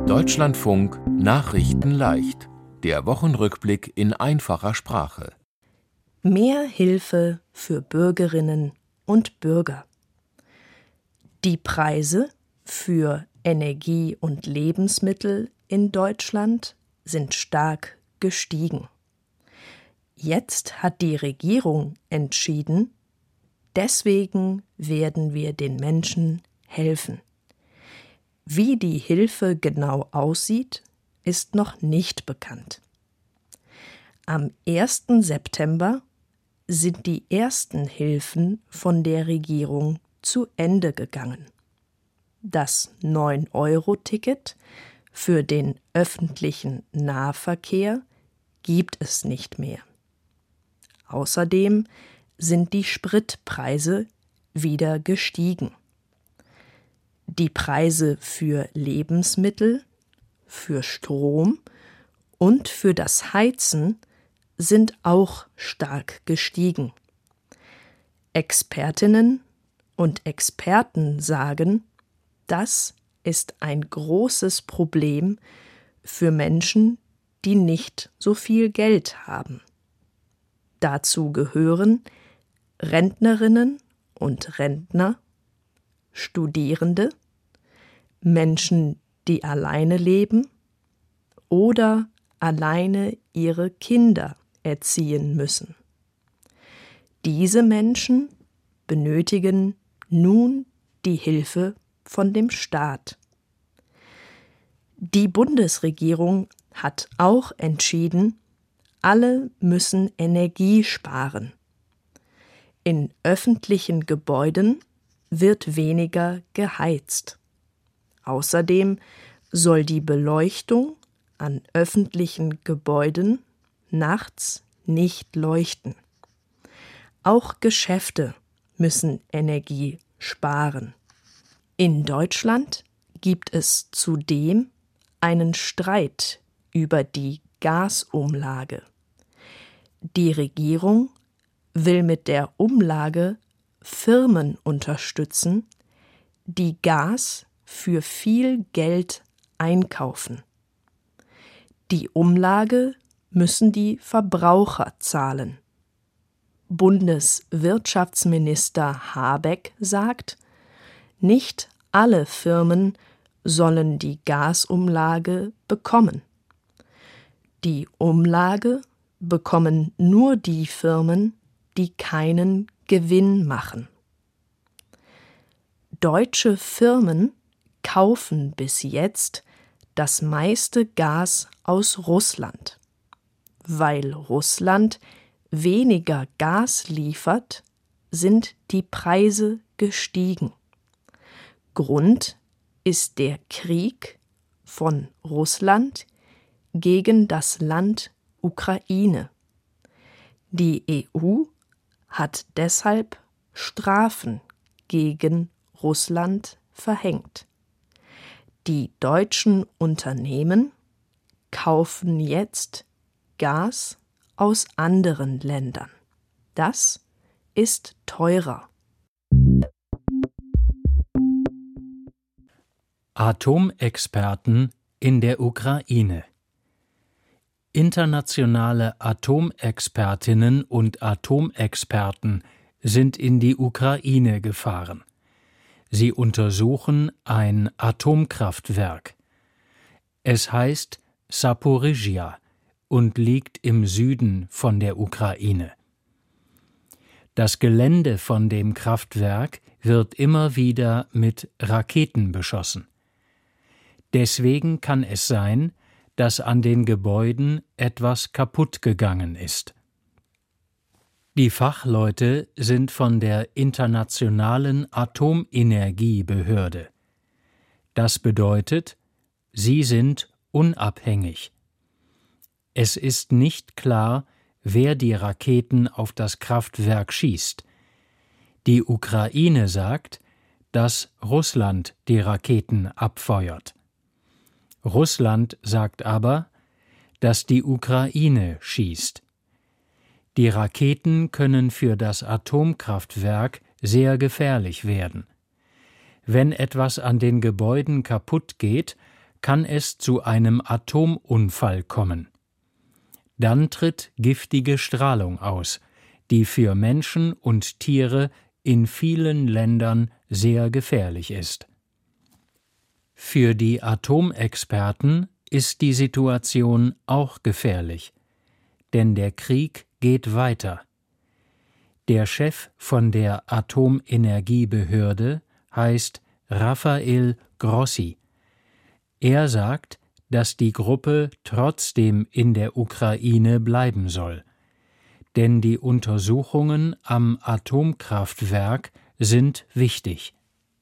Deutschlandfunk Nachrichten leicht. Der Wochenrückblick in einfacher Sprache. Mehr Hilfe für Bürgerinnen und Bürger. Die Preise für Energie und Lebensmittel in Deutschland sind stark gestiegen. Jetzt hat die Regierung entschieden, deswegen werden wir den Menschen helfen. Wie die Hilfe genau aussieht, ist noch nicht bekannt. Am 1. September sind die ersten Hilfen von der Regierung zu Ende gegangen. Das 9-Euro-Ticket für den öffentlichen Nahverkehr gibt es nicht mehr. Außerdem sind die Spritpreise wieder gestiegen. Die Preise für Lebensmittel, für Strom und für das Heizen sind auch stark gestiegen. Expertinnen und Experten sagen, das ist ein großes Problem für Menschen, die nicht so viel Geld haben. Dazu gehören Rentnerinnen und Rentner, Studierende, Menschen, die alleine leben oder alleine ihre Kinder erziehen müssen. Diese Menschen benötigen nun die Hilfe von dem Staat. Die Bundesregierung hat auch entschieden, alle müssen Energie sparen. In öffentlichen Gebäuden wird weniger geheizt. Außerdem soll die Beleuchtung an öffentlichen Gebäuden nachts nicht leuchten. Auch Geschäfte müssen Energie sparen. In Deutschland gibt es zudem einen Streit über die Gasumlage. Die Regierung will mit der Umlage Firmen unterstützen, die Gas für viel Geld einkaufen. Die Umlage müssen die Verbraucher zahlen. Bundeswirtschaftsminister Habeck sagt, nicht alle Firmen sollen die Gasumlage bekommen. Die Umlage bekommen nur die Firmen, die keinen Gewinn machen. Deutsche Firmen kaufen bis jetzt das meiste Gas aus Russland. Weil Russland weniger Gas liefert, sind die Preise gestiegen. Grund ist der Krieg von Russland gegen das Land Ukraine. Die EU hat deshalb Strafen gegen Russland verhängt. Die deutschen Unternehmen kaufen jetzt Gas aus anderen Ländern. Das ist teurer. Atomexperten in der Ukraine. Internationale Atomexpertinnen und Atomexperten sind in die Ukraine gefahren. Sie untersuchen ein Atomkraftwerk. Es heißt Saporizhzhia und liegt im Süden von der Ukraine. Das Gelände von dem Kraftwerk wird immer wieder mit Raketen beschossen. Deswegen kann es sein, dass an den Gebäuden etwas kaputt gegangen ist. Die Fachleute sind von der Internationalen Atomenergiebehörde. Das bedeutet, sie sind unabhängig. Es ist nicht klar, wer die Raketen auf das Kraftwerk schießt. Die Ukraine sagt, dass Russland die Raketen abfeuert. Russland sagt aber, dass die Ukraine schießt. Die Raketen können für das Atomkraftwerk sehr gefährlich werden. Wenn etwas an den Gebäuden kaputt geht, kann es zu einem Atomunfall kommen. Dann tritt giftige Strahlung aus, die für Menschen und Tiere in vielen Ländern sehr gefährlich ist. Für die Atomexperten ist die Situation auch gefährlich, denn der Krieg geht weiter. Der Chef von der Atomenergiebehörde heißt Rafael Grossi. Er sagt, dass die Gruppe trotzdem in der Ukraine bleiben soll, denn die Untersuchungen am Atomkraftwerk sind wichtig.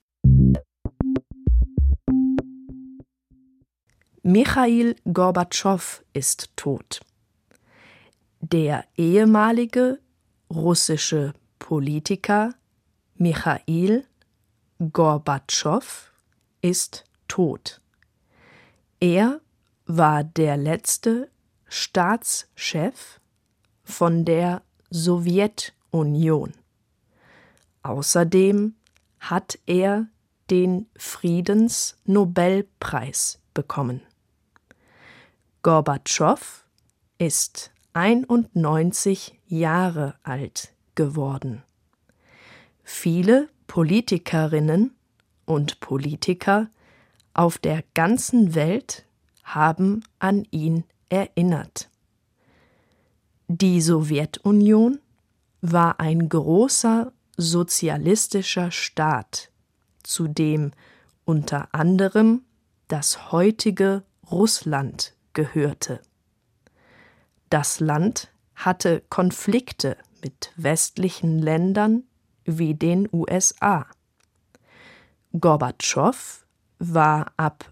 Michail Gorbatschow ist tot. Der ehemalige russische Politiker Michail Gorbatschow ist tot. Er war der letzte Staatschef von der Sowjetunion. Außerdem hat er den Friedensnobelpreis bekommen. Gorbatschow ist 91 Jahre alt geworden. Viele Politikerinnen und Politiker auf der ganzen Welt haben an ihn erinnert. Die Sowjetunion war ein großer sozialistischer Staat, zu dem unter anderem das heutige Russland gehörte. Das Land hatte Konflikte mit westlichen Ländern wie den USA. Gorbatschow war ab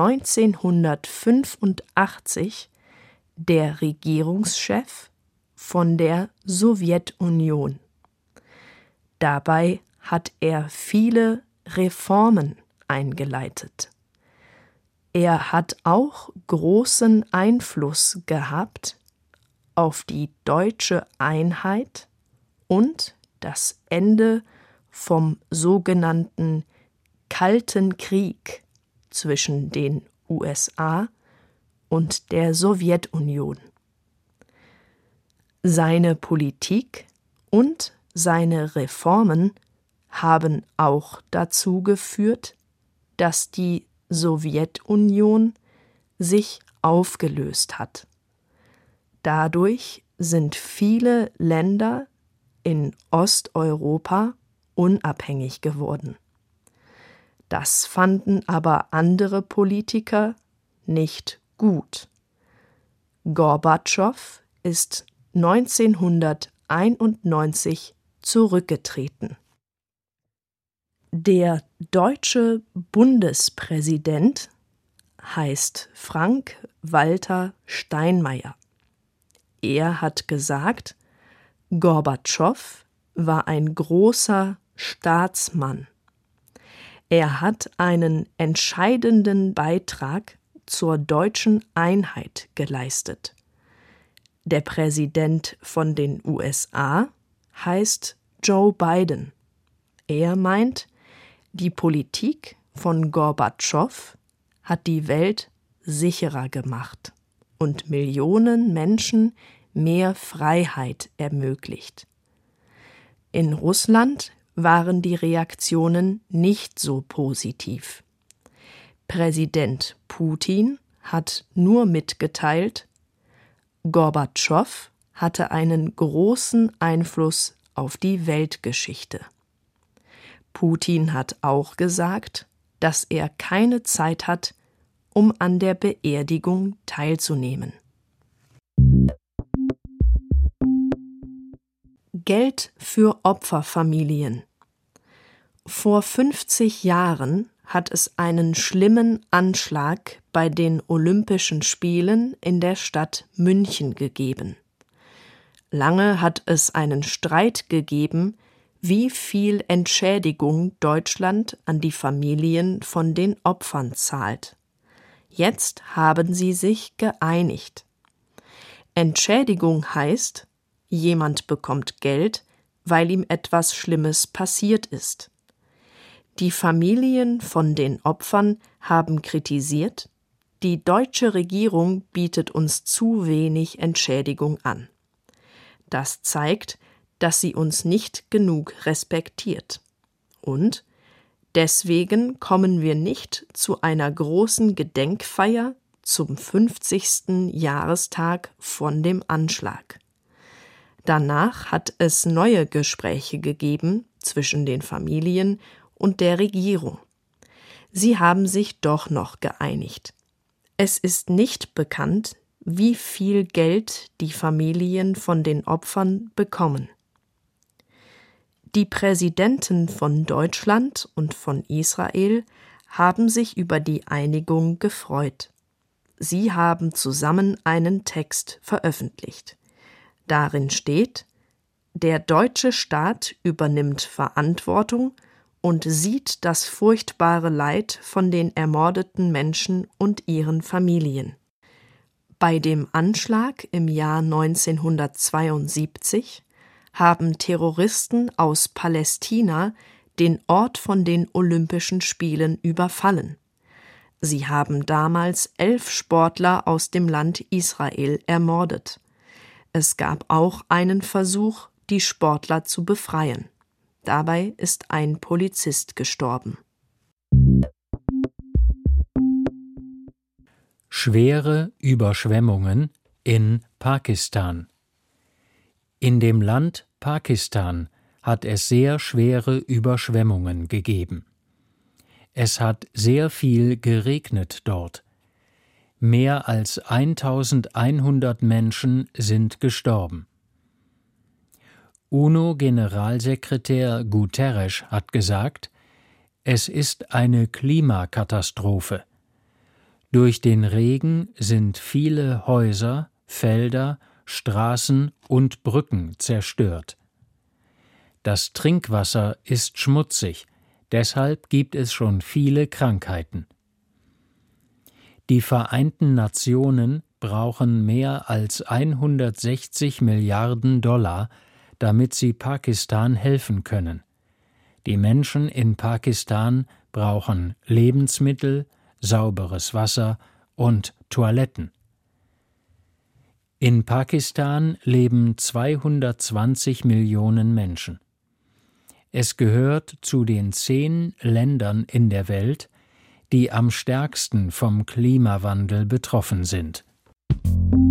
1985 der Regierungschef von der Sowjetunion. Dabei hat er viele Reformen eingeleitet. Er hat auch großen Einfluss gehabt auf die deutsche Einheit und das Ende vom sogenannten Kalten Krieg zwischen den USA und der Sowjetunion. Seine Politik und seine Reformen haben auch dazu geführt, dass die Sowjetunion sich aufgelöst hat. Dadurch sind viele Länder in Osteuropa unabhängig geworden. Das fanden aber andere Politiker nicht gut. Gorbatschow ist 1991 zurückgetreten. Der deutsche Bundespräsident heißt Frank-Walter Steinmeier. Er hat gesagt, Gorbatschow war ein großer Staatsmann. Er hat einen entscheidenden Beitrag zur deutschen Einheit geleistet. Der Präsident von den USA heißt Joe Biden. Er meint, die Politik von Gorbatschow hat die Welt sicherer gemacht und Millionen Menschen mehr Freiheit ermöglicht. In Russland waren die Reaktionen nicht so positiv. Präsident Putin hat nur mitgeteilt, Gorbatschow hatte einen großen Einfluss auf die Weltgeschichte. Putin hat auch gesagt, dass er keine Zeit hat, um an der Beerdigung teilzunehmen. Geld für Opferfamilien. Vor 50 Jahren hat es einen schlimmen Anschlag bei den Olympischen Spielen in der Stadt München gegeben. Lange hat es einen Streit gegeben, wie viel Entschädigung Deutschland an die Familien von den Opfern zahlt. Jetzt haben sie sich geeinigt. Entschädigung heißt, jemand bekommt Geld, weil ihm etwas Schlimmes passiert ist. Die Familien von den Opfern haben kritisiert, Die deutsche Regierung bietet uns zu wenig Entschädigung an. Das zeigt, dass sie uns nicht genug respektiert. Und deswegen kommen wir nicht zu einer großen Gedenkfeier zum 50. Jahrestag von dem Anschlag. Danach hat es neue Gespräche gegeben zwischen den Familien und der Regierung. Sie haben sich doch noch geeinigt. Es ist nicht bekannt, wie viel Geld die Familien von den Opfern bekommen. Die Präsidenten von Deutschland und von Israel haben sich über die Einigung gefreut. Sie haben zusammen einen Text veröffentlicht. Darin steht: Der deutsche Staat übernimmt Verantwortung und sieht das furchtbare Leid von den ermordeten Menschen und ihren Familien. Bei dem Anschlag im Jahr 1972 haben Terroristen aus Palästina den Ort von den Olympischen Spielen überfallen. Sie haben damals 11 Sportler aus dem Land Israel ermordet. Es gab auch einen Versuch, die Sportler zu befreien. Dabei ist ein Polizist gestorben. Schwere Überschwemmungen in Pakistan. In dem Land Pakistan hat es sehr schwere Überschwemmungen gegeben. Es hat sehr viel geregnet dort. Mehr als 1100 Menschen sind gestorben. UNO-Generalsekretär Guterres hat gesagt, es ist eine Klimakatastrophe. Durch den Regen sind viele Häuser, Felder, Straßen und Brücken zerstört. Das Trinkwasser ist schmutzig, deshalb gibt es schon viele Krankheiten. Die Vereinten Nationen brauchen mehr als 160 Milliarden $, damit sie Pakistan helfen können. Die Menschen in Pakistan brauchen Lebensmittel, sauberes Wasser und Toiletten. In Pakistan leben 220 Millionen Menschen. Es gehört zu den 10 Ländern in der Welt, die am stärksten vom Klimawandel betroffen sind.